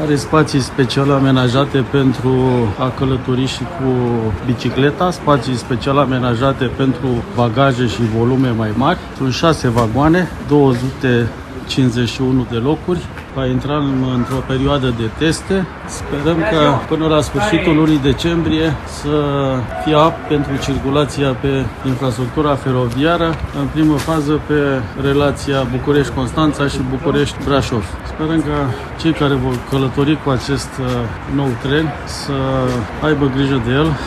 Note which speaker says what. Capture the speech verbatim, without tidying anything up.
Speaker 1: Are spații special amenajate pentru a călători și cu bicicleta, spații special amenajate pentru bagaje și volume mai mari. Sunt șase vagoane, două sute cincizeci și unu de locuri. Va intra într-o perioadă de teste. Sperăm că până la sfârșitul lunii decembrie să fie apt pentru circulația pe infrastructura feroviară, în primă fază pe relația București-Constanța și București-Brașov. Sperăm că cei care vor călători cu acest nou tren să aibă grijă de el.